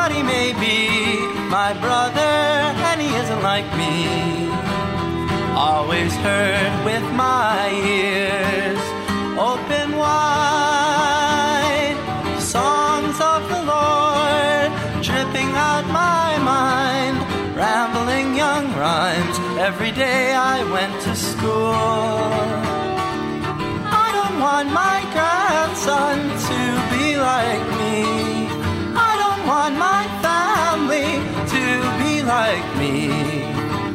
but he may be my brother, and he isn't like me. Always heard with my ears open wide, songs of the Lord dripping out my mind, rambling young rhymes. Every day I went to school. I don't want my grandson to be like me. I don't want my family to be like me.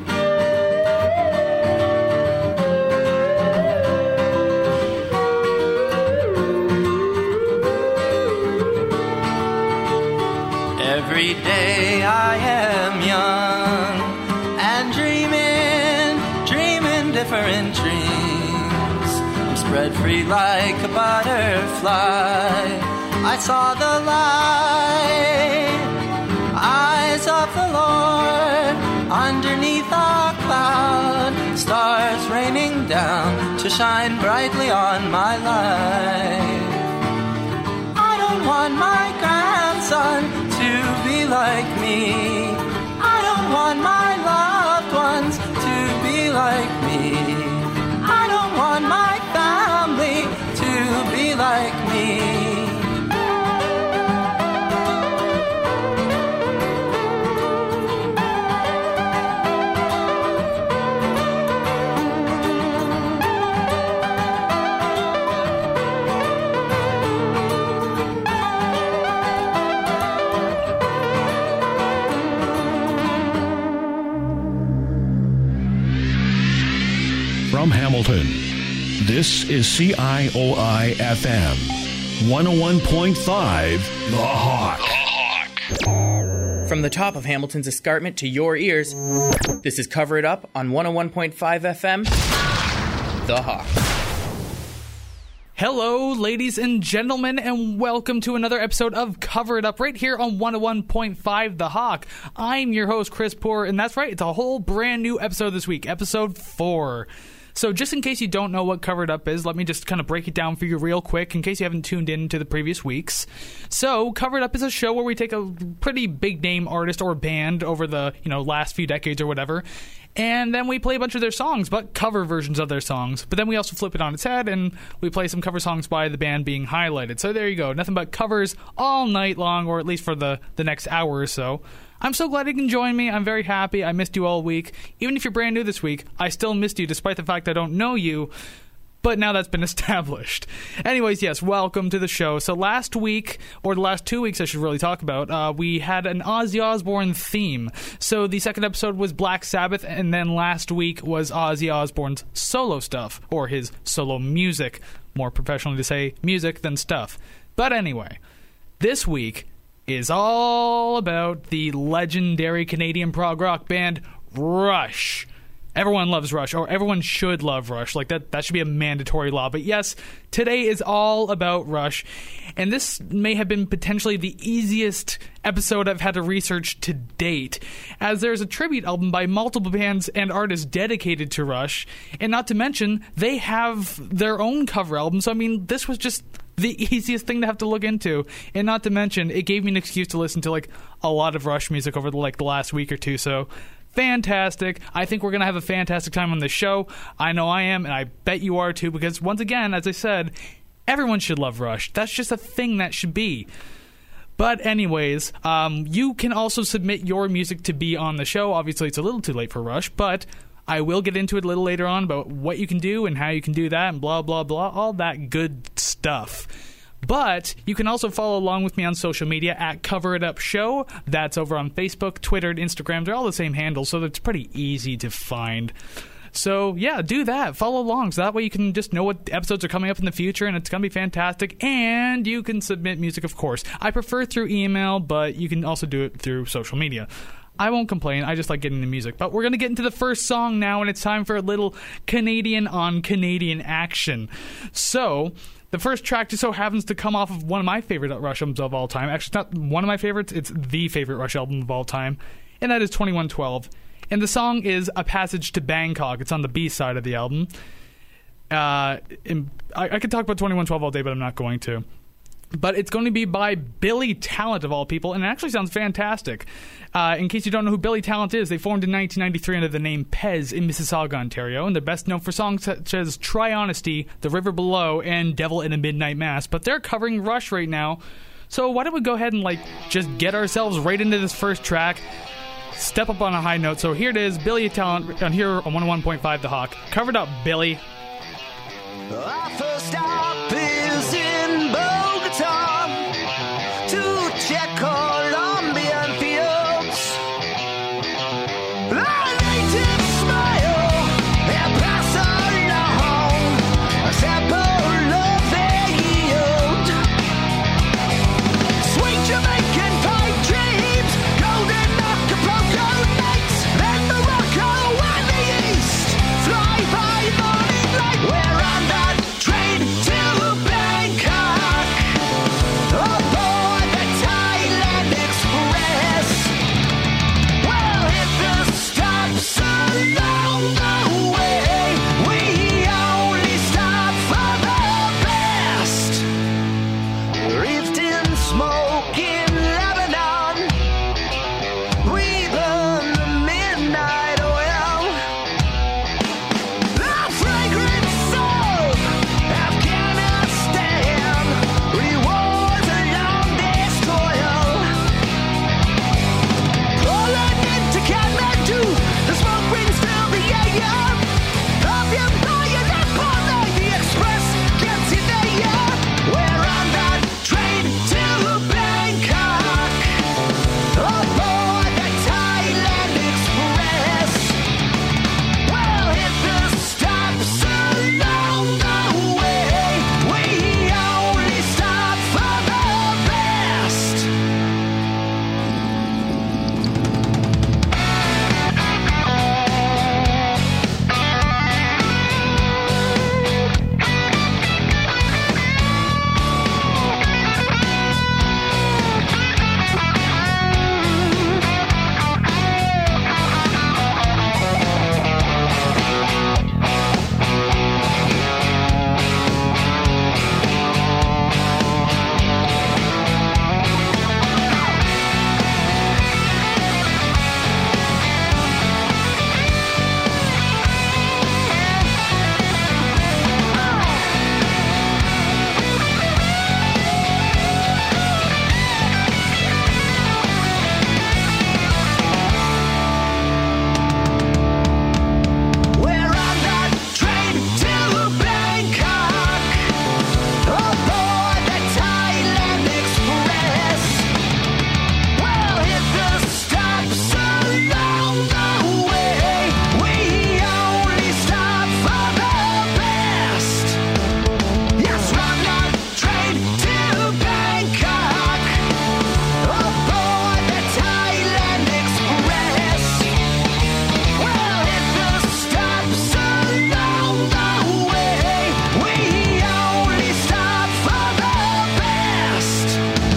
Every day I am young and dreaming different dreams. I'm spread free like a butterfly. I saw the light, eyes of the Lord underneath a cloud, stars raining down to shine brightly on my life. I don't want my grandson to be like me. I don't want my loved ones to be like me. I don't want my family to be like me. From Hamilton, this is CIOI-FM 101.5 The Hawk. From the top of Hamilton's escarpment to your ears, this is Cover It Up on 101.5 FM, The Hawk. Hello, ladies and gentlemen, and welcome to another episode of Cover It Up right here on 101.5 The Hawk. I'm your host, Chris Poor, and that's right, it's a whole brand new episode this week, episode 4. So just in case you don't know what Cover It Up is, let me just kind of break it down for you real quick in case you haven't tuned in to the previous weeks. So Cover It Up is a show where we take a pretty big name artist or band over the last few decades or whatever, and then we play a bunch of their songs, but cover versions of their songs. But then we also flip it on its head, and we play some cover songs by the band being highlighted. So there you go. Nothing but covers all night long, or at least for the next hour or so. I'm so glad you can join me. I'm very happy. I missed you all week. Even if you're brand new this week, I still missed you despite the fact I don't know you. But now that's been established. Anyways, yes, welcome to the show. So last week, or the last 2 weeks I should really talk about, we had an Ozzy Osbourne theme. So the second episode was Black Sabbath, and then last week was Ozzy Osbourne's solo stuff, or his solo music. More professionally to say music than stuff. But anyway, this week is all about the legendary Canadian prog rock band Rush. Everyone loves Rush, or everyone should love Rush. Like that should be a mandatory law. But yes, today is all about Rush. And this may have been potentially the easiest episode I've had to research to date, as there's a tribute album by multiple bands and artists dedicated to Rush. And not to mention, they have their own cover album. So, I mean, this was just the easiest thing to have to look into. And not to mention, it gave me an excuse to listen to a lot of Rush music over the last week or two. So fantastic. I think we're going to have a fantastic time on this show. I know I am, and I bet you are too, because once again, as I said, everyone should love Rush. That's just a thing that should be. But anyways, you can also submit your music to be on the show. Obviously, it's a little too late for Rush, but I will get into it a little later on about what you can do and how you can do that and blah, blah, blah, all that good stuff. But you can also follow along with me on social media at Cover It Up Show. That's over on Facebook, Twitter, and Instagram. They're all the same handle, so it's pretty easy to find. So, yeah, do that. Follow along, so that way you can just know what episodes are coming up in the future, and it's going to be fantastic. And you can submit music, of course. I prefer through email, but you can also do it through social media. I won't complain. I just like getting the music. But we're going to get into the first song now, and it's time for a little Canadian on Canadian action. So the first track just so happens to come off of one of my favorite Rush albums of all time. Actually, it's not one of my favorites. It's the favorite Rush album of all time, and that is 2112. And the song is A Passage to Bangkok. It's on the B side of the album. I could talk about 2112 all day, but I'm not going to. but it's going to be by Billy Talent, of all people, and it actually sounds fantastic. In case you don't know who Billy Talent is, they formed in 1993 under the name Pez in Mississauga, Ontario, and they're best known for songs such as Try Honesty, The River Below, and Devil in a Midnight Mass, but they're covering Rush right now. So why don't we go ahead and just get ourselves right into this first track, step up on a high note. So here it is, Billy Talent on here on 101.5 The Hawk. Covered up, Billy. Our first stop is in Bogota to check Colombian fields. Our native smile and pass along a sample of their yield. Sweet Jamaican pipe dreams, golden Acapulco nights, then Morocco and the East. Fly by morning light, we're on that train to Bangkok, aboard the Thailand Express. We'll hit the stops along the way, we only stop for the best. Wreathed in smoke in Lebanon, we burn the midnight oil. The fragrance of Afghanistan rewards a long day's toil. Pulling into Kathmandu, the smoke brings till the air. Of your bayonet parlay, the express gets you there. We're on that train to Bangkok, aboard the Thailand Express. We'll hit the stops along the way, we only stop for the best. We're on that train to Bangkok, aboard the Thailand Express. We'll hit the stops along the way, we only stop for the best. Yes, we're on that train to Bangkok, aboard the Thailand Express. We'll hit the stops along the way, we only stop for the best.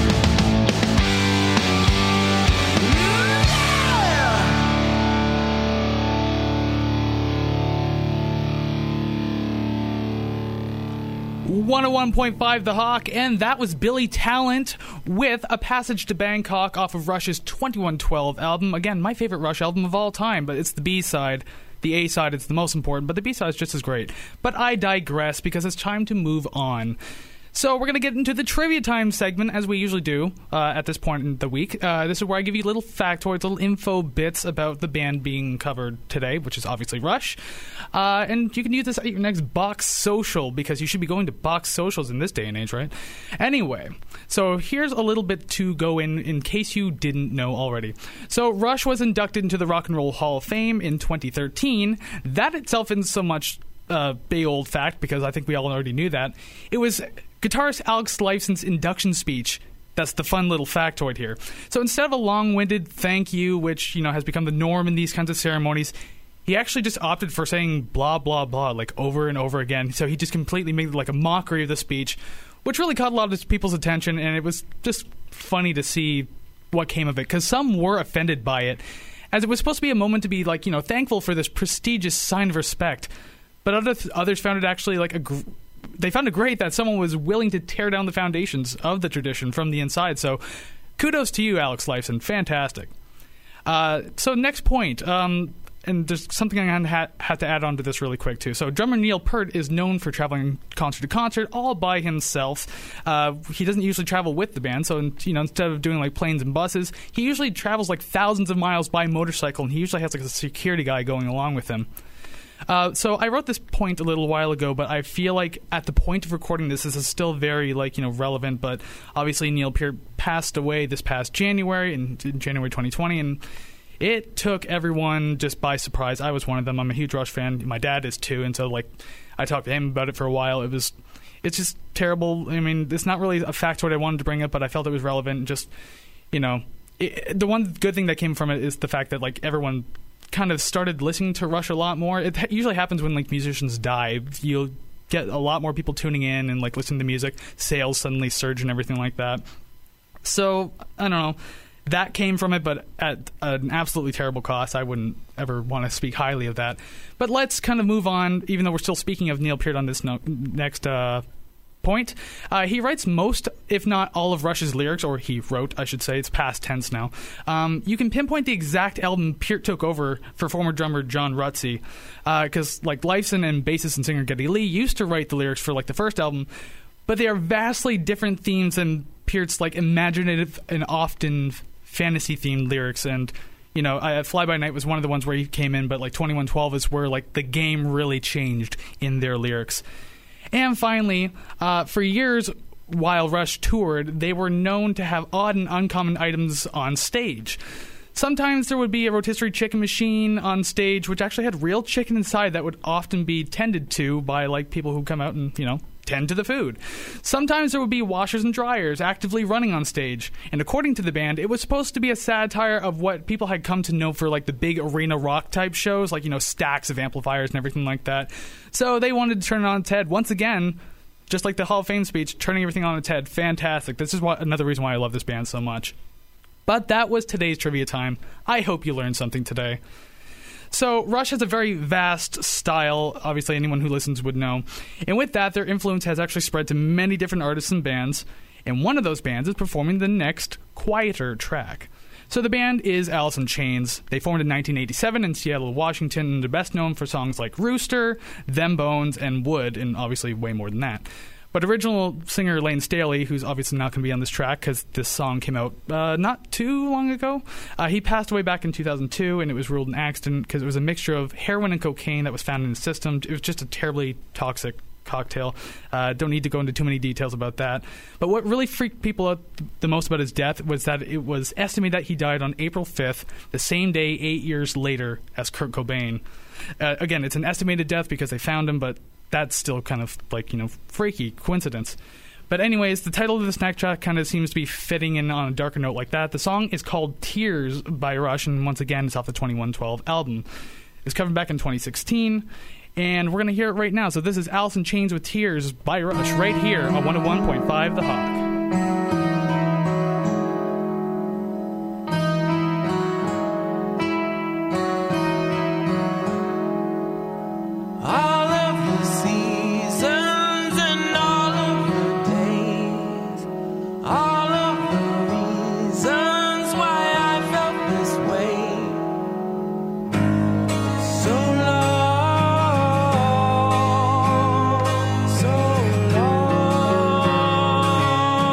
Yeah. 101.5 The Hawk, and that was Billy Talent with A Passage to Bangkok off of Rush's 2112 album. Again, my favorite Rush album of all time, but it's the B-side. The A-side is the most important, but the B-side is just as great. But I digress because it's time to move on. So we're going to get into the trivia time segment, as we usually do at this point in the week. This is where I give you little factoids, little info bits about the band being covered today, which is obviously Rush. And you can use this at your next Box Social, because you should be going to Box Socials in this day and age, right? Anyway, so here's a little bit to go in case you didn't know already. So Rush was inducted into the Rock and Roll Hall of Fame in 2013. That itself isn't so much big old fact, because I think we all already knew that. It was guitarist Alex Lifeson's induction speech. That's the fun little factoid here. So instead of a long-winded thank you, which has become the norm in these kinds of ceremonies, he actually just opted for saying blah, blah, blah, like over and over again. So he just completely made like a mockery of the speech, which really caught a lot of people's attention, and it was just funny to see what came of it, because some were offended by it, as it was supposed to be a moment to be like, thankful for this prestigious sign of respect. But others found it actually like they found it great that someone was willing to tear down the foundations of the tradition from the inside. So kudos to you, Alex Lifeson. Fantastic. So next point, and there's something I'm going to have to add on to this really quick, too. So drummer Neil Peart is known for traveling concert to concert all by himself. He doesn't usually travel with the band, so instead of doing like planes and buses, he usually travels like thousands of miles by motorcycle, and he usually has like a security guy going along with him. So I wrote this point a little while ago, but I feel like at the point of recording this is still very relevant. But obviously Neil Peart passed away this past January, in January 2020, and it took everyone just by surprise. I was one of them. I'm a huge Rush fan. My dad is too, and so I talked to him about it for a while. It's just terrible. I mean, it's not really a factoid I wanted to bring up, but I felt it was relevant. And just the one good thing that came from it is the fact that everyone kind of started listening to Rush a lot more. It usually happens when musicians die. You'll get a lot more people tuning in and listening to music. Sales suddenly surge and everything like that. So I don't know. That came from it, but at an absolutely terrible cost. I wouldn't ever want to speak highly of that. But let's kind of move on, even though we're still speaking of Neil Peart on this next point. He writes most, if not all, of Rush's lyrics, or he wrote, I should say. It's past tense now. You can pinpoint the exact album Peart took over for former drummer John Rutsey, because Lifeson and bassist and singer Geddy Lee used to write the lyrics for the first album, but they are vastly different themes than Peart's imaginative and often fantasy-themed lyrics. And Fly By Night was one of the ones where he came in, but 2112 is where the game really changed in their lyrics. And finally, for years while Rush toured, they were known to have odd and uncommon items on stage. Sometimes there would be a rotisserie chicken machine on stage, which actually had real chicken inside that would often be tended to by people who come out and tend to the food. Sometimes there would be washers and dryers actively running on stage, and according to the band, it was supposed to be a satire of what people had come to know for the big arena rock type shows, stacks of amplifiers and everything like that. So they wanted to turn it on its head once again, just like the Hall of Fame speech, turning everything on its head. Fantastic. This is another reason why I love this band so much. But that was today's trivia time. I hope you learned something today. So Rush has a very vast style, obviously anyone who listens would know. And with that, their influence has actually spread to many different artists and bands. And one of those bands is performing the next, quieter track. So the band is Alice in Chains. They formed in 1987 in Seattle, Washington, and they're best known for songs like Rooster, Them Bones, and Wood, and obviously way more than that. But original singer Lane Staley, who's obviously not going to be on this track because this song came out not too long ago, he passed away back in 2002, and it was ruled an accident because it was a mixture of heroin and cocaine that was found in his system. It was just a terribly toxic cocktail. Don't need to go into too many details about that. But what really freaked people out the most about his death was that it was estimated that he died on April 5th, the same day 8 years later as Kurt Cobain. Again, it's an estimated death because they found him, but that's still kind of freaky coincidence. But anyways, the title of the snack track kind of seems to be fitting in on a darker note like that. The song is called Tears by Rush, and once again, it's off the 2112 album. It was covered back in 2016, and we're going to hear it right now. So this is Alice in Chains with Tears by Rush right here on 101.5 The Hawk. So long.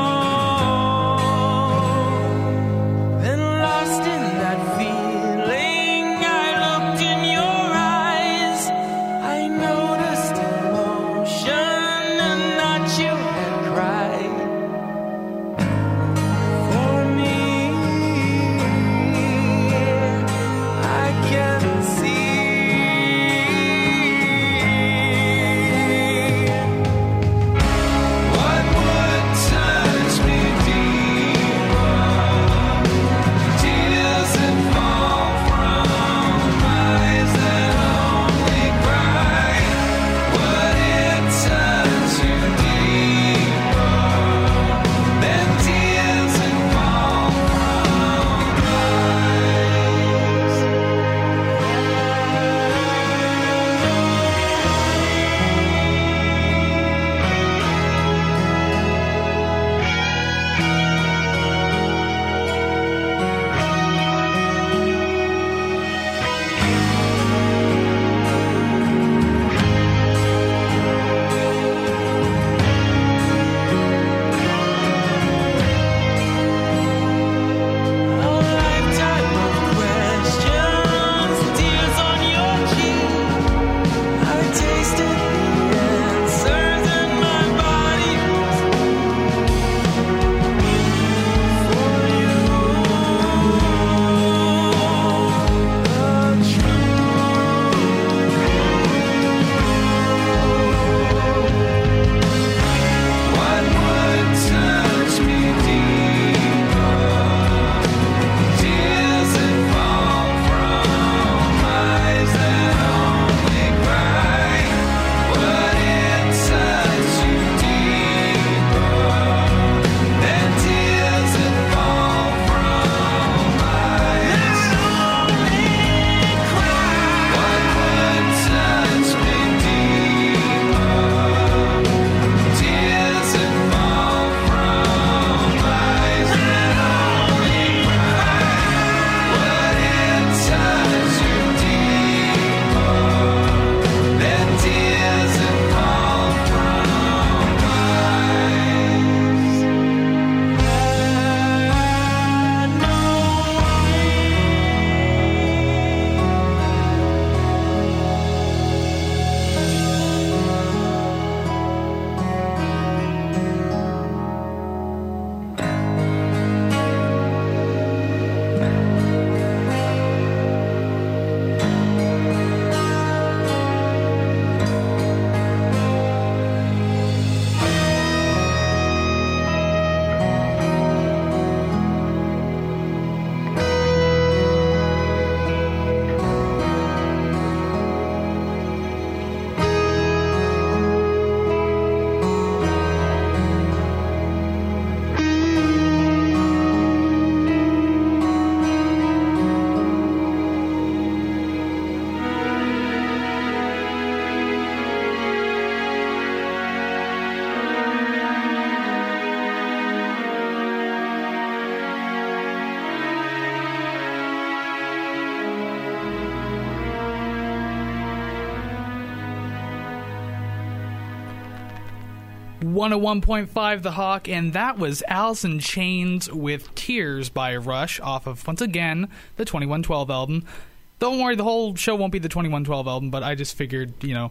101.5 The Hawk, and that was Alice in Chains with Tears by Rush off of, once again, the 2112 album. Don't worry, the whole show won't be the 2112 album, but I just figured,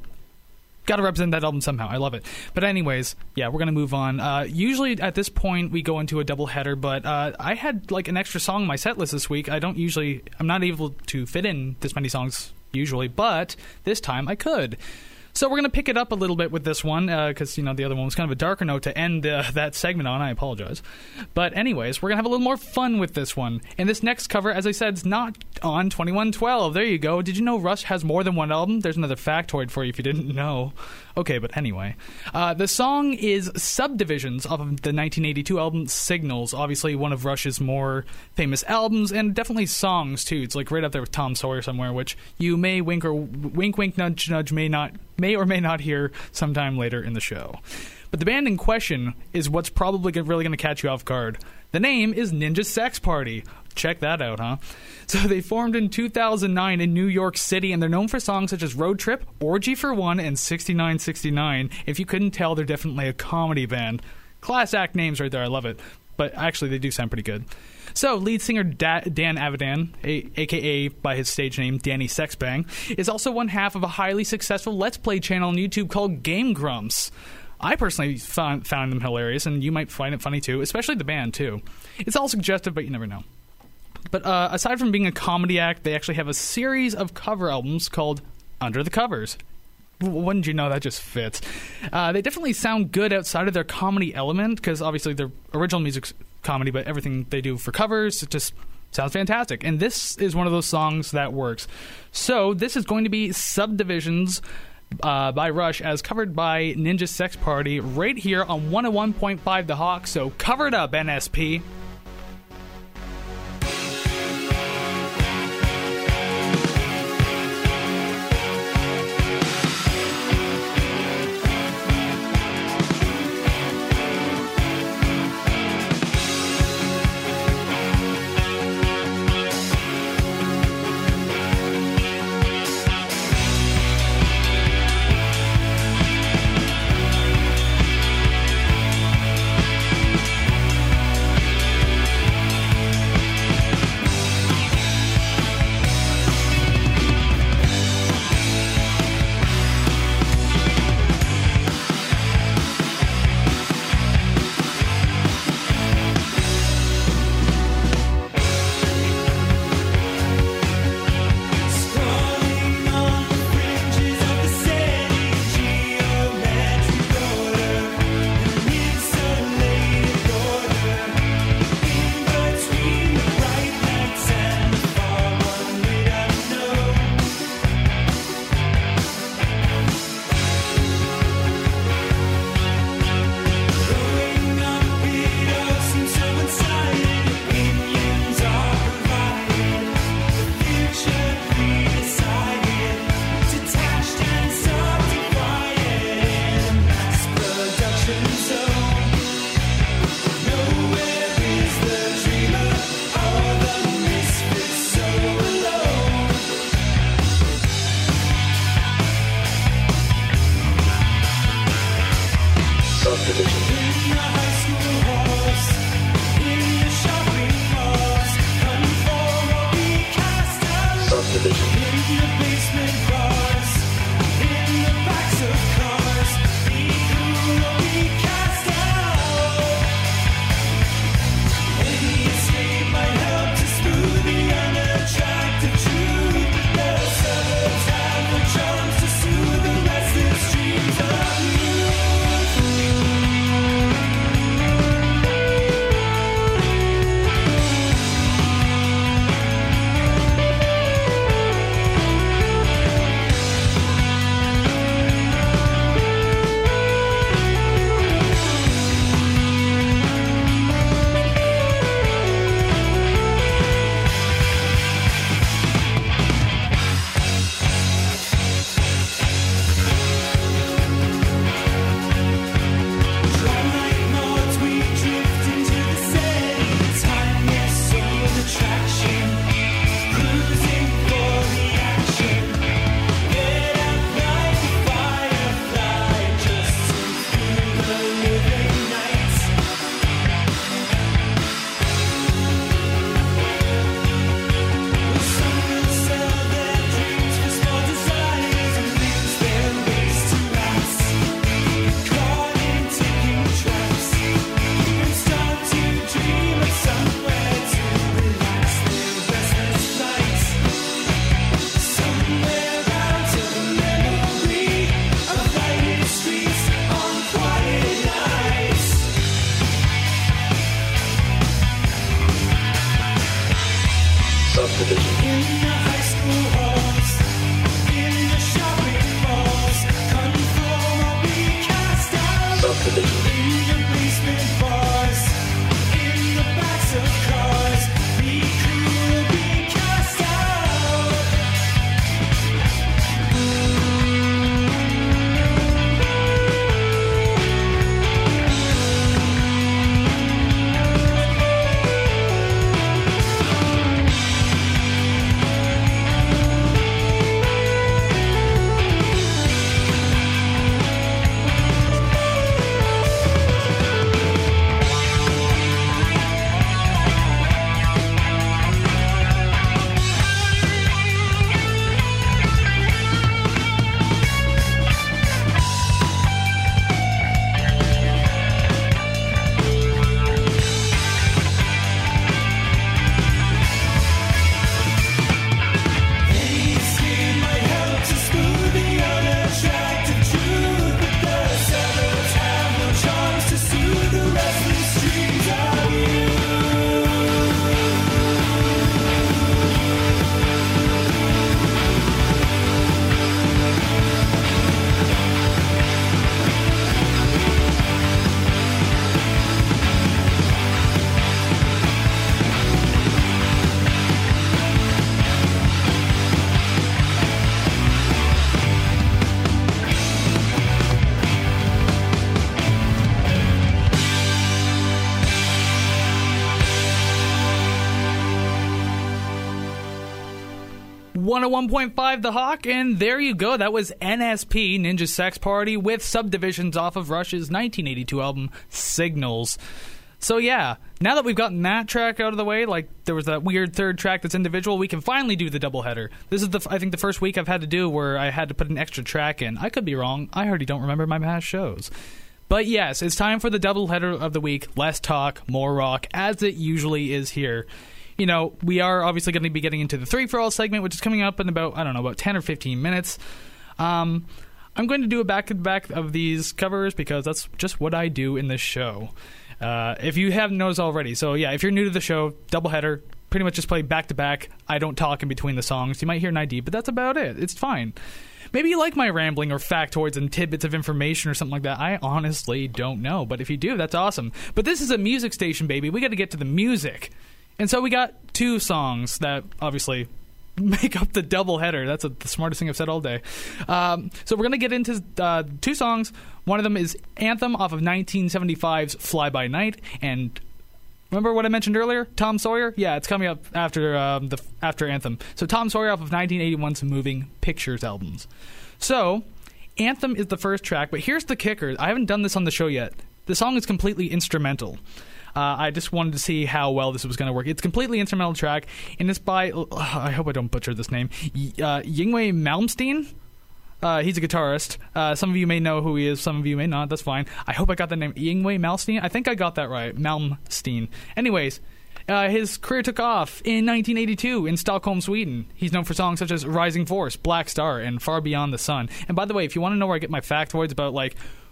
gotta represent that album somehow. I love it. But anyways, yeah, we're gonna move on. Usually at this point we go into a double header, but I had like an extra song in my set list this week. I'm not able to fit in this many songs usually, but this time I could. So we're going to pick it up a little bit with this one, because, the other one was kind of a darker note to end that segment on. I apologize. But anyways, we're going to have a little more fun with this one. And this next cover, as I said, is not on 2112. There you go. Did you know Rush has more than one album? There's another factoid for you if you didn't know. Okay, but anyway. The song is Subdivisions off of the 1982 album Signals. Obviously one of Rush's more famous albums, and definitely songs, too. It's like right up there with Tom Sawyer somewhere, which you may wink, nudge, nudge, may or may not hear sometime later in the show. But the band in question is what's probably really going to catch you off guard. The name is Ninja Sex Party. Check that out, huh? So they formed in 2009 in New York City, and they're known for songs such as Road Trip, Orgy for One, and 6969. If you couldn't tell, they're definitely a comedy band. Class act names right there, I love it. But actually, they do sound pretty good. So, lead singer Dan Avidan, a.k.a. by his stage name Danny Sexbang, is also one half of a highly successful Let's Play channel on YouTube called Game Grumps. I personally found them hilarious, and you might find it funny too, especially the band too. It's all suggestive, but you never know. But aside from being a comedy act, they actually have a series of cover albums called Under the Covers. Wouldn't you know, that just fits. They definitely sound good outside of their comedy element, because obviously their original music's comedy, but everything they do for covers, it just sounds fantastic. And this is one of those songs that works. So this is going to be Subdivisions by Rush, as covered by Ninja Sex Party, right here on 101.5 The Hawk. So cover it up, NSP. Subdivision. In the high school halls, in the shopping malls, conform or be cast out. Subdivision. In the basement bars, in the backs of cars, be cool or be cast out. .5 The Hawk, and there you go. That was NSP, Ninja Sex Party, with Subdivisions off of Rush's 1982 album, Signals. So yeah, now that we've gotten that track out of the way, like there was that weird third track that's individual, we can finally do the doubleheader. This is, I think, the first week I've had to do where I had to put an extra track in. I could be wrong. I already don't remember my past shows. But yes, it's time for the doubleheader of the week. Less talk, more rock, as it usually is here. You know, we are obviously going to be getting into the 3-for-all segment, which is coming up in about 10 or 15 minutes. I'm going to do a back-to-back of these covers because that's just what I do in this show. If you haven't noticed already. So, yeah, if you're new to the show, doubleheader, pretty much just play back-to-back. I don't talk in between the songs. You might hear an ID, but that's about it. It's fine. Maybe you like my rambling or factoids and tidbits of information or something like that. I honestly don't know. But if you do, that's awesome. But this is a music station, baby. We got to get to the music. And so we got two songs that obviously make up the double header. That's the smartest thing I've said all day. So we're going to get into two songs. One of them is Anthem off of 1975's Fly By Night. And remember what I mentioned earlier? Tom Sawyer? Yeah, it's coming up after after Anthem. So Tom Sawyer off of 1981's Moving Pictures albums. So Anthem is the first track, but here's the kicker. I haven't done this on the show yet. The song is completely instrumental. I just wanted to see how well this was going to work. It's a completely instrumental track, and it's by, I hope I don't butcher this name, Yngwie Malmsteen. He's a guitarist. Some of you may know who he is, some of you may not. That's fine. I hope I got the name Yngwie Malmsteen. I think I got that right. Malmsteen. Anyways, his career took off in 1982 in Stockholm, Sweden. He's known for songs such as Rising Force, Black Star, and Far Beyond the Sun. And by the way, if you want to know where I get my factoids about, like,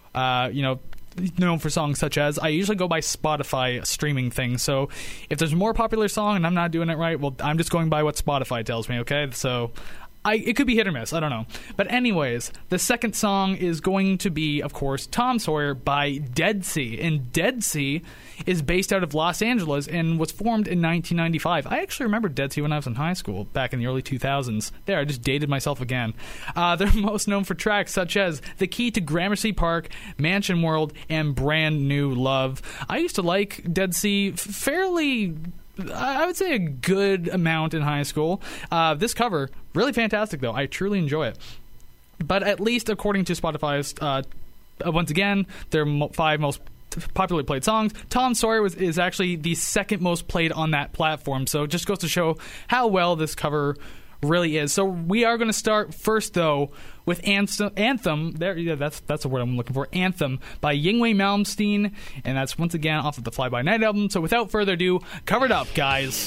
known for songs such as, I usually go by Spotify streaming things. So if there's a more popular song and I'm not doing it right, well, I'm just going by what Spotify tells me, okay? So it could be hit or miss. I don't know. But anyways, the second song is going to be, of course, Tom Sawyer by Dead Sea. And Dead Sea is based out of Los Angeles and was formed in 1995. I actually remember Dead Sea when I was in high school, back in the early 2000s. There, I just dated myself again. They're most known for tracks such as The Key to Gramercy Park, Mansion World, and Brand New Love. I used to like Dead Sea fairly, I would say, a good amount in high school. This cover, really fantastic, though. I truly enjoy it. But at least according to Spotify's, once again, their 5 most popularly played songs, Tom Sawyer is actually the second most played on that platform. So it just goes to show how well this cover really is. So we are going to start first, though, with Anthem. There, yeah, that's the word I'm looking for. Anthem by Yngwie Malmsteen, and that's once again off of the Fly By Night album. So without further ado, cover it up, guys.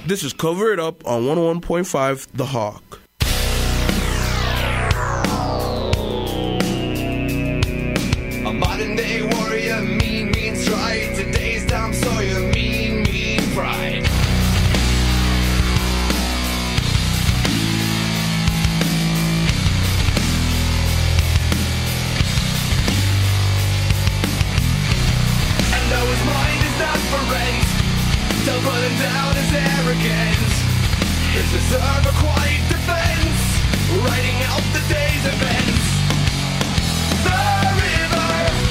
This is Cover It Up on 101.5 The Hawk. A modern day warrior, mean stride. Today's Tom Sawyer, mean pride. And though his mind is not for rent, don't put him down as arrogant. His deserve a quiet defense, writing out the day's events. The river,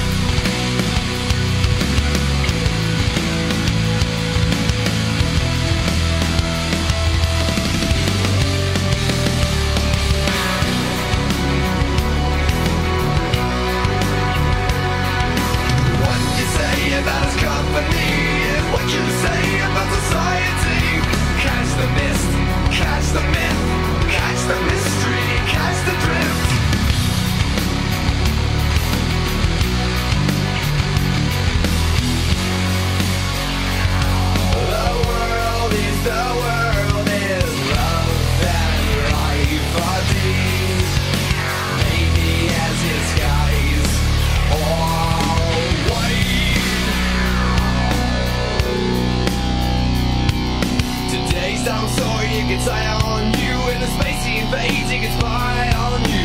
what you say about his company is what you say about society. Catch the mist, catch the myth, catch the mystery, catch the drift. The world is love and life are deeds. Maybe as his skies all white. Today's Tom Sawyer gets eye on you, and the space he invades, he gets by on you.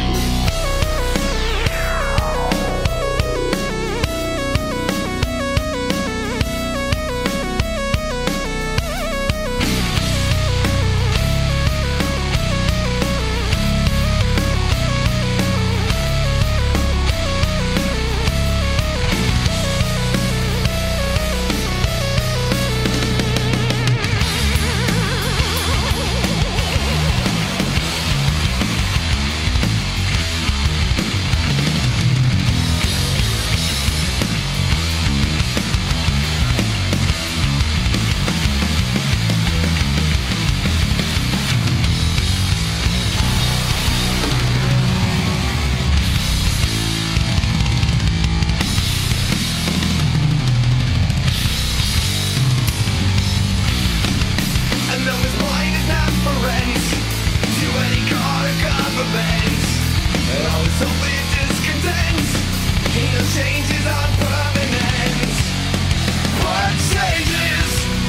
Changes are permanent. What changes?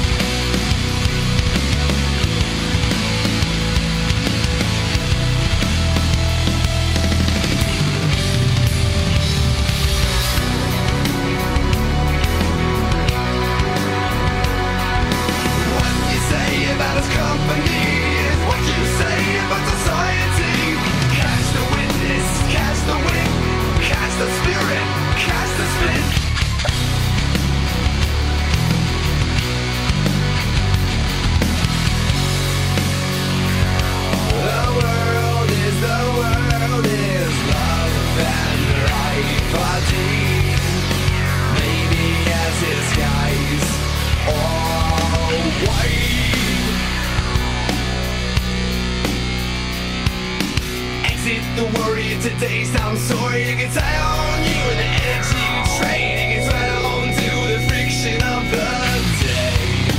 What you say about his company is what you say about society. Catch the witness, catch the wind, catch the spirit, catch the spin. The world is love and life are deep. Maybe as his skies all white. Exit the warrior, today's Tom Sawyer gets eye on you, and the energy you trade, it gets right on to the friction of the day.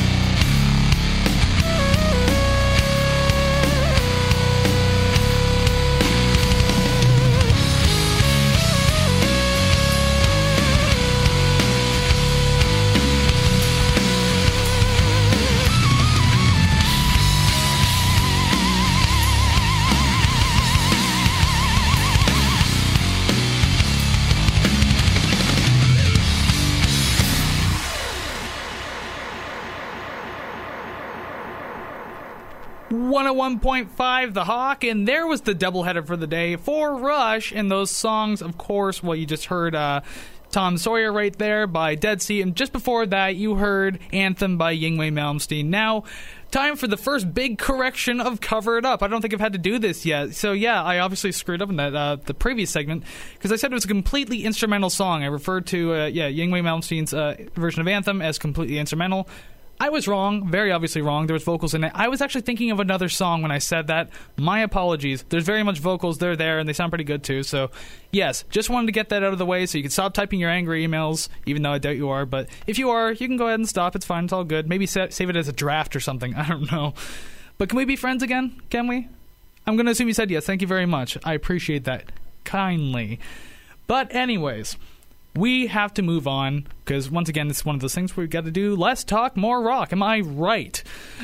.5 The Hawk, and there was the doubleheader for the day for Rush, and those songs, of course, well, you just heard Tom Sawyer right there by Dead Sea, and just before that, you heard Anthem by Yngwie Malmsteen. Now, time for the first big correction of Cover It Up. I don't think I've had to do this yet. So, yeah, I obviously screwed up in that the previous segment, because I said it was a completely instrumental song. I referred to, Yngwie Malmsteen's version of Anthem as completely instrumental. I was wrong, very obviously wrong. There was vocals in it. I was actually thinking of another song when I said that. My apologies. There's very much vocals. They're there, and they sound pretty good, too. So, yes, just wanted to get that out of the way so you can stop typing your angry emails, even though I doubt you are. But if you are, you can go ahead and stop. It's fine. It's all good. Maybe save it as a draft or something. I don't know. But can we be friends again? Can we? I'm going to assume you said yes. Thank you very much. I appreciate that kindly. But anyways, we have to move on, because once again, it's one of those things where we've got to do less talk, more rock. Am I right?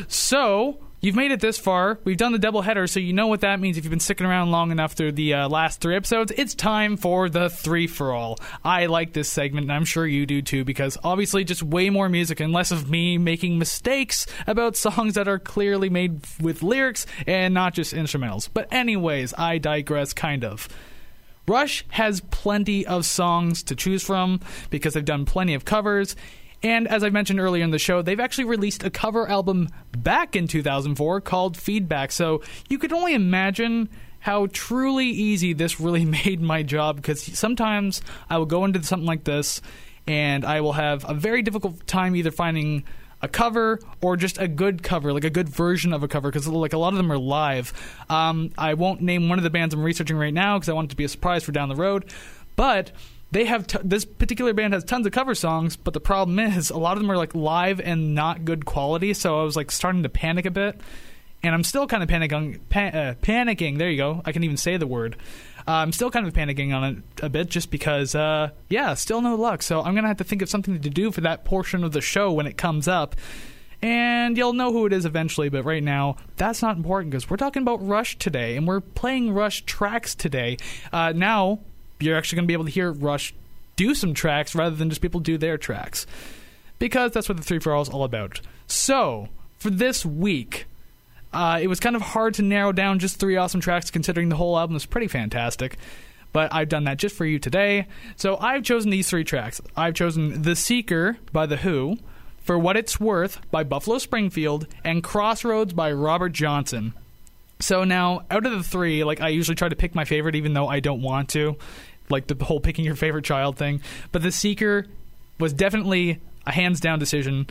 So, you've made it this far. We've done the doubleheader, so you know what that means if you've been sticking around long enough through the last 3 episodes. It's time for the 3-for-all. I like this segment, and I'm sure you do too, because obviously just way more music and less of me making mistakes about songs that are clearly made with lyrics and not just instrumentals. But anyways, I digress kind of. Rush has plenty of songs to choose from because they've done plenty of covers. And as I mentioned earlier in the show, they've actually released a cover album back in 2004 called Feedback. So you could only imagine how truly easy this really made my job, because sometimes I will go into something like this and I will have a very difficult time either finding a cover or just a good cover, like a good version of a cover, because like a lot of them are live. I won't name one of the bands I'm researching right now because I want it to be a surprise for down the road, but they have this particular band has tons of cover songs, but the problem is a lot of them are like live and not good quality, so I was like starting to panic a bit, and I'm still kind of panicking. There you go. I can even say the word. I'm still kind of panicking on it a bit just because, still no luck. So I'm going to have to think of something to do for that portion of the show when it comes up. And you'll know who it is eventually, but right now, that's not important because we're talking about Rush today, and we're playing Rush tracks today. Now, you're actually going to be able to hear Rush do some tracks rather than just people do their tracks, because that's what the 3-for-all is all about. So, for this week, it was kind of hard to narrow down just 3 awesome tracks considering the whole album is pretty fantastic. But I've done that just for you today. So I've chosen these 3 tracks. I've chosen The Seeker by The Who, For What It's Worth by Buffalo Springfield, and Crossroads by Robert Johnson. So now, out of the 3, like I usually try to pick my favorite even though I don't want to. Like the whole picking your favorite child thing. But The Seeker was definitely a hands-down decision,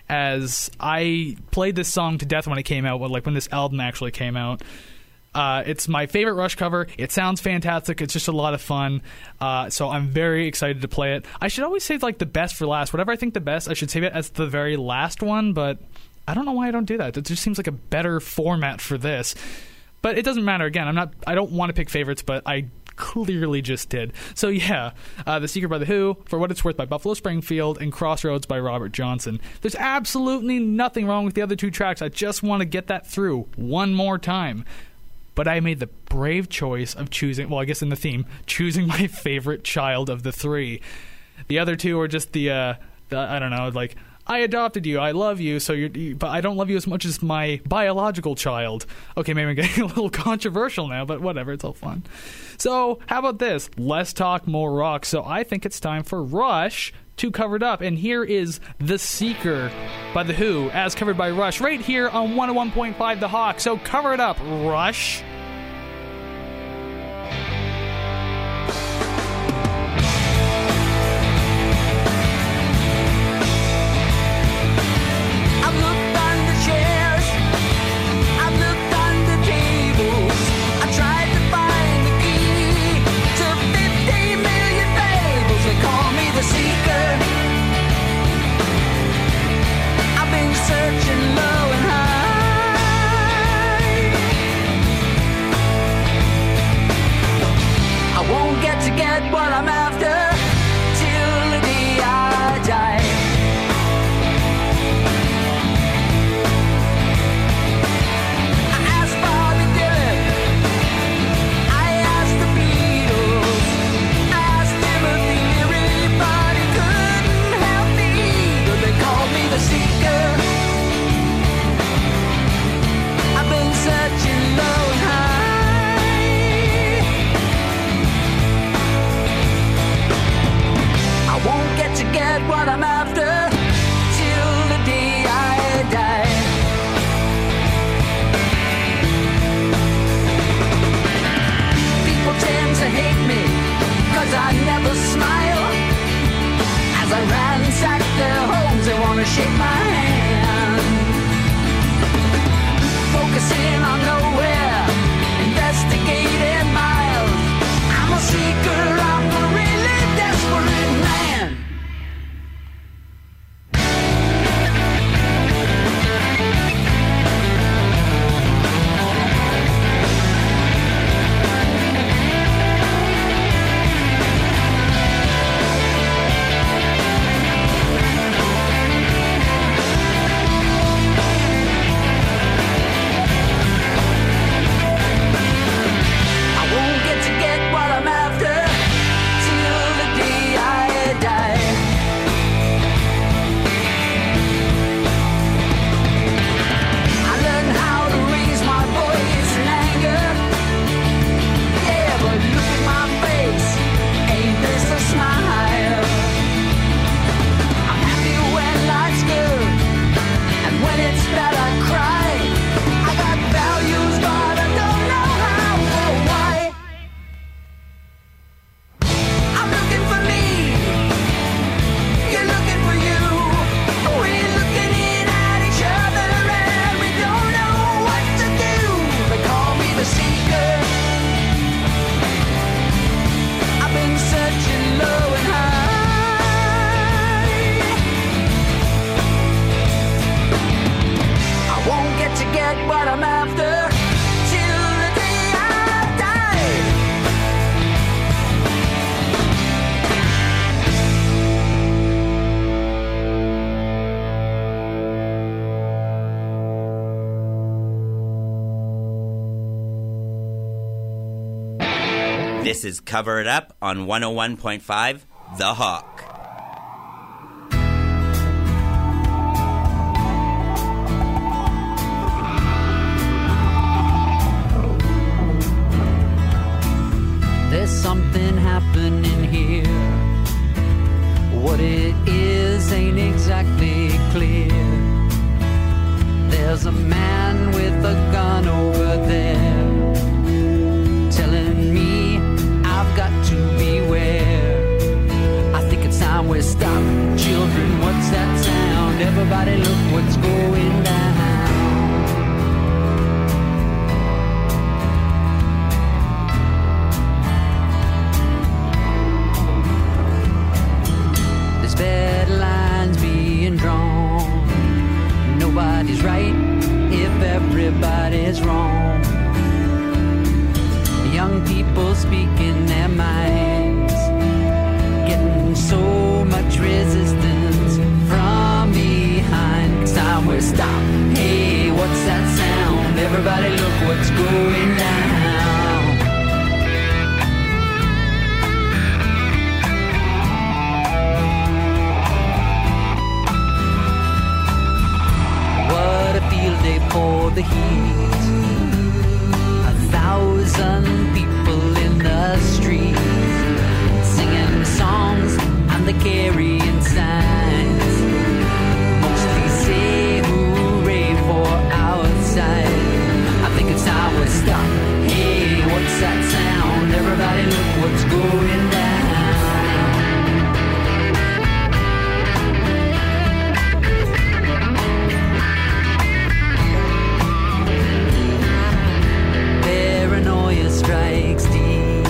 as I played this song to death when it came out, like when this album actually came out. It's my favorite Rush cover. It sounds fantastic. It's just a lot of fun. So I'm very excited to play it. I should always save like the best for last. Whatever I think the best, I should save it as the very last one, but I don't know why I don't do that. It just seems like a better format for this. But it doesn't matter. Again, I don't want to pick favorites, but I clearly just did. So yeah, The Seeker by The Who, For What It's Worth by Buffalo Springfield, and Crossroads by Robert Johnson. There's absolutely nothing wrong with the other 2 tracks. I just want to get that through one more time. But I made the brave choice of choosing, well, I guess in the theme, choosing my favorite child of the 3. The other 2 are just the I don't know, like, I adopted you, I love you, but I don't love you as much as my biological child. Okay, maybe I'm getting a little controversial now, but whatever, it's all fun. So, how about this? Less talk, more rock. So I think it's time for Rush to cover it up. And here is The Seeker by The Who, as covered by Rush, right here on 101.5 The Hawk. So cover it up, Rush. Searching low and high. This is Cover It Up on 101.5 The Hawk. There's something happening here. What it is ain't exactly clear. There's a man with a gun over there telling me I've got to beware. I think it's time we stop. Children, what's that sound? Everybody look what's going down. Bad lines being drawn. Nobody's right if everybody's wrong. Young people speaking their minds, getting so much resistance from behind. It's time we stop. Hey, what's that sound? Everybody look what's going down. Field day for the heat. 1,000 people in the street, singing songs and they're carrying signs. Mostly say hooray for our side. I think it's time we stop. Hey, what's that sound? Everybody look what's going down. Strikes deep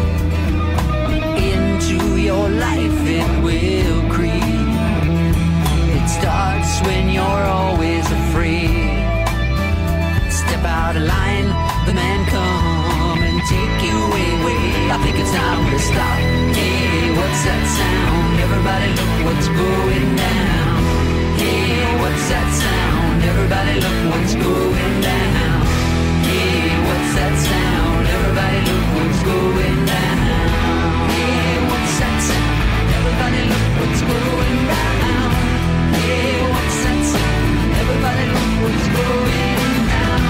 into your life, it will creep. It starts when you're always afraid. Step out of line, the man come and take you away. I think it's time to stop. Hey, what's that sound? Everybody look what's going down. Hey, what's that sound? Everybody look what's going down. Hey, what's that sound? Everybody look what's going down. Hey, what's that sound? Everybody look what's going down. Hey, what's that sound? Everybody look what's going down.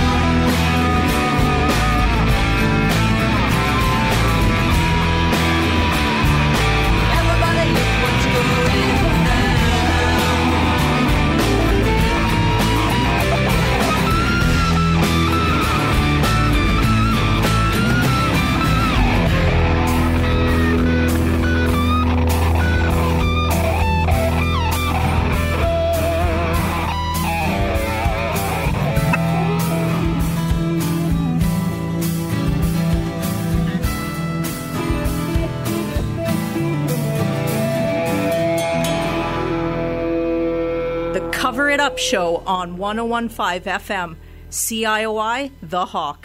Everybody look what's going down. Cover It Up show on 101.5 FM, CIOI, The Hawk.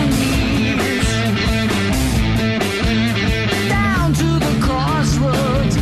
Down to the crossroads,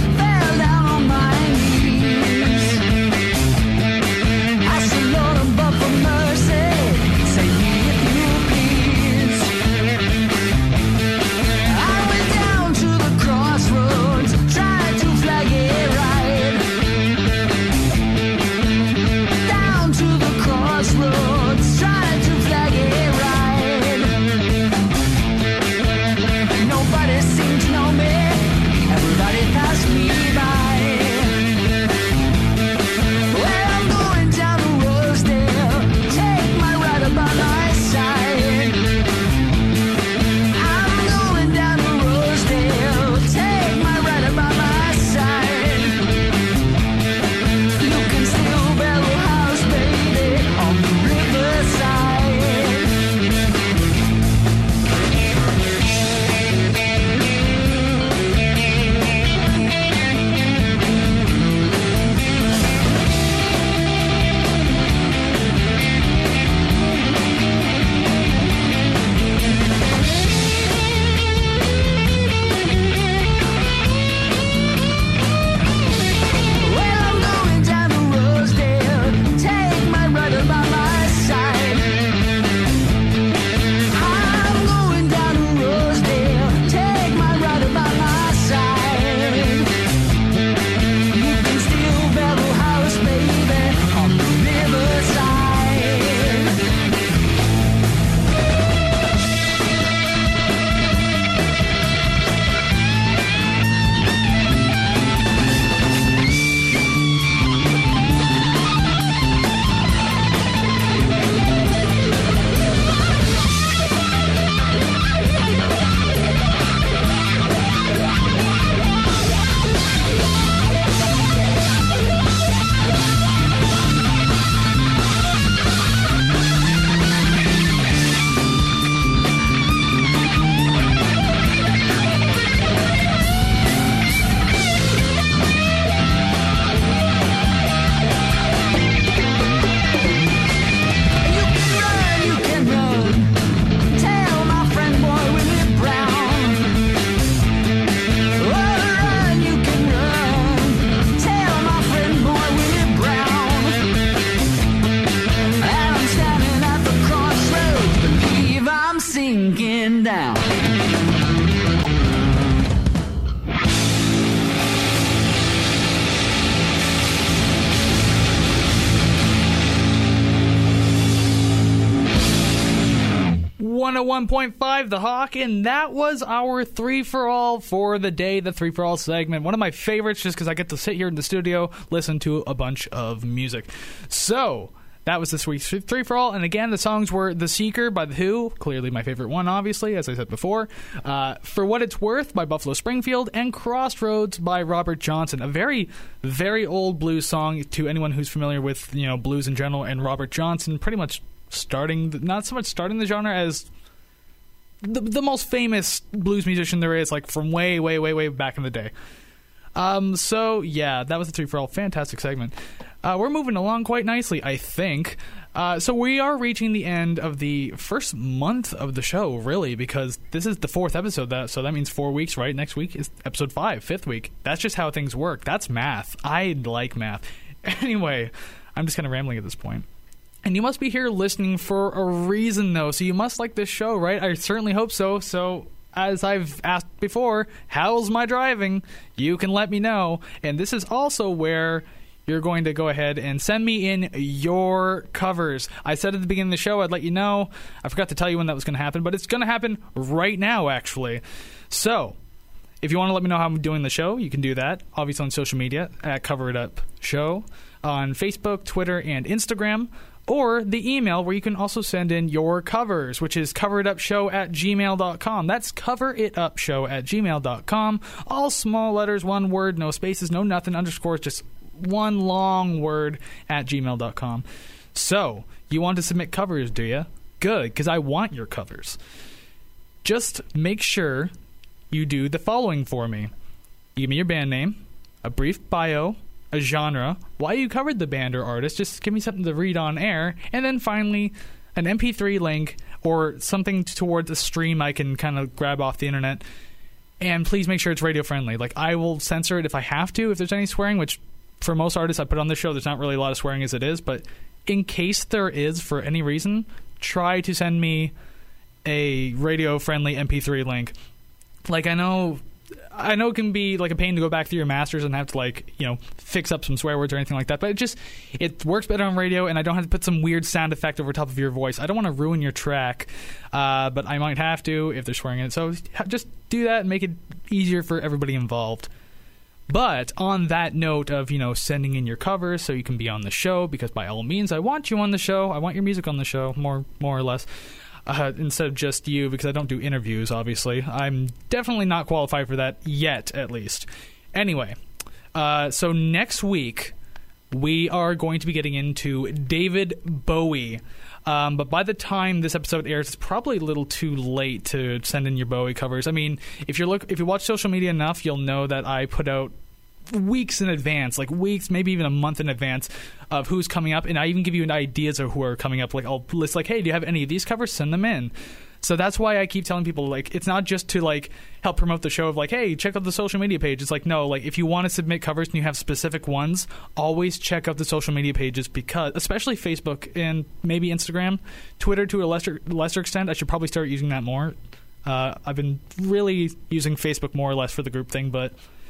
101.5 The Hawk, and that was our 3-for-all for the day, the 3-for-all segment. One of my favorites just because I get to sit here in the studio, listen to a bunch of music. So, that was this week's 3-for-all, and again, the songs were The Seeker by The Who, clearly my favorite one, obviously, as I said before, For What It's Worth by Buffalo Springfield, and Crossroads by Robert Johnson, a very, very old blues song to anyone who's familiar with, blues in general, and Robert Johnson pretty much not so much starting the genre as the most famous blues musician there is, like from way, way, way, way back in the day. So yeah, that was the 3-for-all. Fantastic segment. We're moving along quite nicely, I think. So we are reaching the end of the first month of the show, really, because this is the 4th episode. So that means 4 weeks, right? Next week is episode 5, 5th week. That's just how things work. That's math. I like math. Anyway, I'm just kind of rambling at this point. And you must be here listening for a reason, though, so you must like this show, right? I certainly hope so. So, as I've asked before, how's my driving? You can let me know. And this is also where you're going to go ahead and send me in your covers. I said at the beginning of the show I'd let you know. I forgot to tell you when that was going to happen, but it's going to happen right now, actually. So, if you want to let me know how I'm doing the show, you can do that, obviously on social media, at Cover It Up Show, on Facebook, Twitter, and Instagram, or the email where you can also send in your covers, which is coveritupshow@gmail.com. That's coveritupshow@gmail.com. All small letters, one word, no spaces, no nothing, underscores, just one long word at gmail.com. So, you want to submit covers, do you? Good, because I want your covers. Just make sure you do the following for me. Give me your band name, a brief bio, a genre, why you covered the band or artist, just give me something to read on air, and then finally an MP3 link or something towards a stream I can kind of grab off the internet. And please make sure it's radio friendly. Like, I will censor it if I have to, if there's any swearing, which for most artists I put on this show, there's not really a lot of swearing as it is, but in case there is for any reason, try to send me a radio friendly MP3 link. Like, I know it can be like a pain to go back through your masters and have to fix up some swear words or anything like that, but it works better on radio, and I don't have to put some weird sound effect over top of your voice. I don't want to ruin your track, but I might have to if they're swearing in it. So just do that and make it easier for everybody involved. But on that note of, sending in your covers so you can be on the show, because by all means, I want you on the show. I want your music on the show, more or less. Instead of just you, because I don't do interviews, obviously. I'm definitely not qualified for that yet, at least. Anyway, so next week, we are going to be getting into David Bowie. But by the time this episode airs, it's probably a little too late to send in your Bowie covers. I mean, if you watch social media enough, you'll know that I put out weeks in advance, like weeks, maybe even a month in advance of who's coming up, and I even give you ideas of who are coming up. Like, I'll list, like, hey, do you have any of these covers? Send them in. So that's why I keep telling people, like, it's not just to, like, help promote the show of, like, hey, check out the social media page. It's like, no, like, if you want to submit covers and you have specific ones, always check out the social media pages, because, especially Facebook and maybe Instagram, Twitter to a lesser extent. I should probably start using that more. I've been really using Facebook more or less for the group thing, but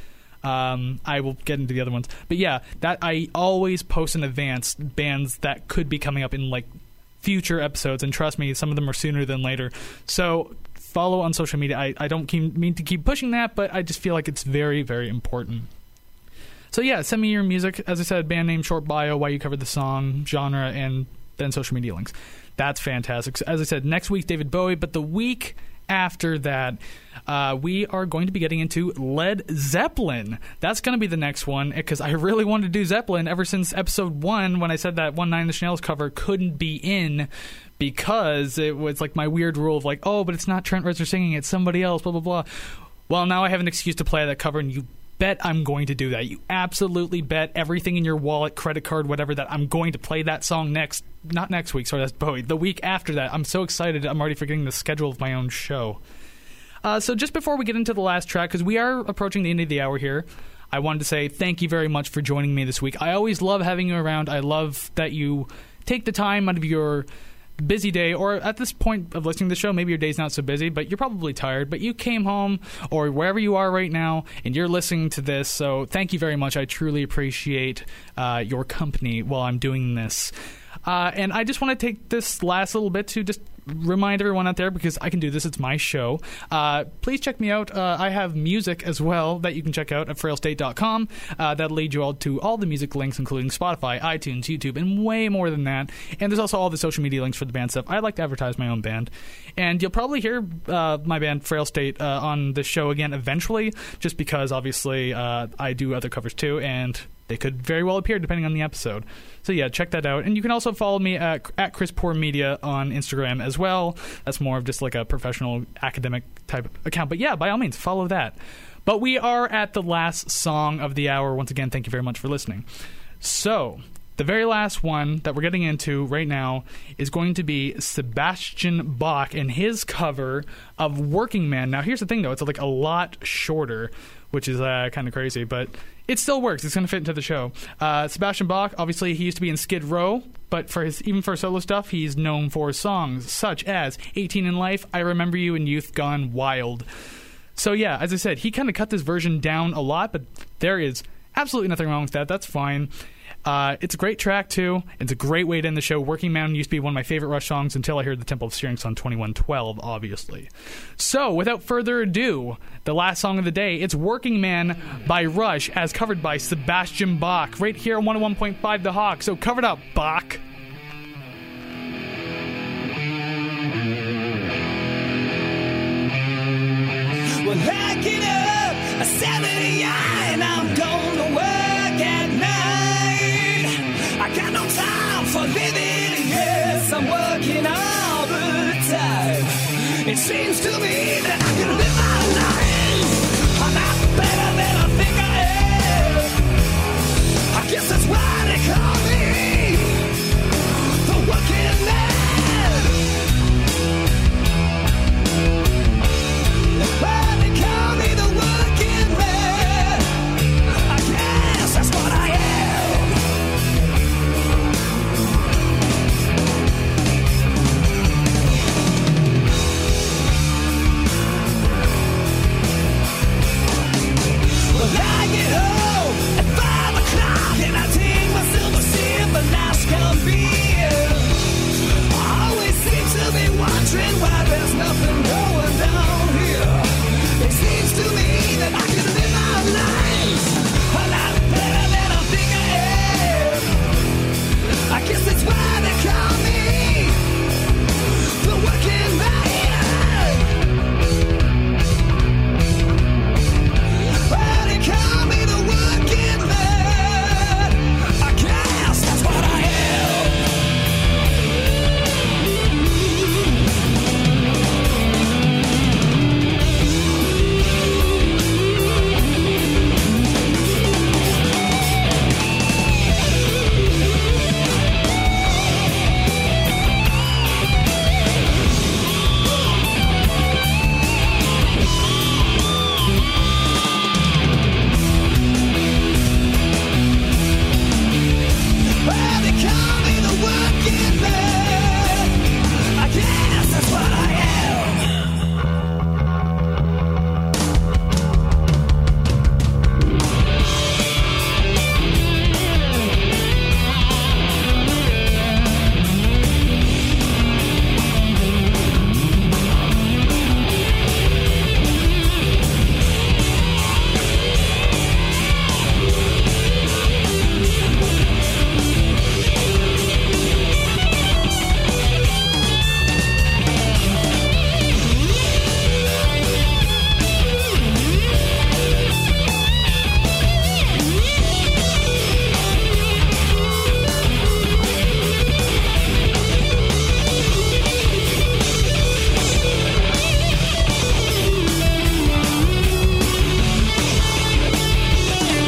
I will get into the other ones. But yeah, that I always post in advance bands that could be coming up in, like, future episodes, and trust me, some of them are sooner than later. So follow on social media. I don't mean to keep pushing that, but I just feel like it's very, very important. So yeah, send me your music. As I said, band name, short bio, why you covered the song, genre, and then social media links. That's fantastic. So as I said, next week, David Bowie, but the week after that, we are going to be getting into Led Zeppelin. That's going to be the next one, because I really wanted to do Zeppelin ever since episode 1, when I said that One Nine Inch Nails cover couldn't be in, because it was like my weird rule of like, oh, but it's not Trent Reznor singing, it's somebody else, blah, blah, blah. Well, now I have an excuse to play that cover, and you bet I'm going to do that. You absolutely bet everything in your wallet, credit card, whatever, that I'm going to play that song not next week, sorry, that's Bowie, the week after that. I'm so excited, I'm already forgetting the schedule of my own show. So just before we get into the last track, because we are approaching the end of the hour here, I wanted to say thank you very much for joining me this week. I always love having you around. I love that you take the time out of your busy day, or at this point of listening to the show, maybe your day's not so busy, but you're probably tired, but you came home or wherever you are right now and you're listening to this, so thank you very much. I truly appreciate your company while I'm doing this. And I just want to take this last little bit to just remind everyone out there, because I can do this, it's my show, please check me out. I have music as well that you can check out at frailstate.com. That'll lead you all to all the music links, including Spotify, iTunes, YouTube, and way more than that. And there's also all the social media links for the band stuff. I like to advertise my own band. And you'll probably hear my band, Frail State, on this show again eventually, just because, obviously, I do other covers too, and they could very well appear depending on the episode. So yeah, check that out. And you can also follow me at Chris Poor Media on Instagram as well. That's more of just like a professional academic type account. But yeah, by all means, follow that. But we are at the last song of the hour. Once again, thank you very much for listening. So the very last one that we're getting into right now is going to be Sebastian Bach and his cover of Working Man. Now, here's the thing, though. It's like a lot shorter, which is kind of crazy, but it still works. It's going to fit into the show. Sebastian Bach, obviously, he used to be in Skid Row, but even for solo stuff, he's known for songs such as 18 in Life, I Remember You, and Youth Gone Wild. So yeah, as I said, he kind of cut this version down a lot, but there is absolutely nothing wrong with that. That's fine. It's a great track, too. It's a great way to end the show. Working Man used to be one of my favorite Rush songs until I heard the Temple of Syrinx on 2112, obviously. So, without further ado, the last song of the day, it's Working Man by Rush, as covered by Sebastian Bach, right here on 101.5 The Hawk. So, cover it up, Bach. Well, hacking up a 79, I'm going to work at night. I got no time for living, yes, I'm working all the time. It seems to me that I can live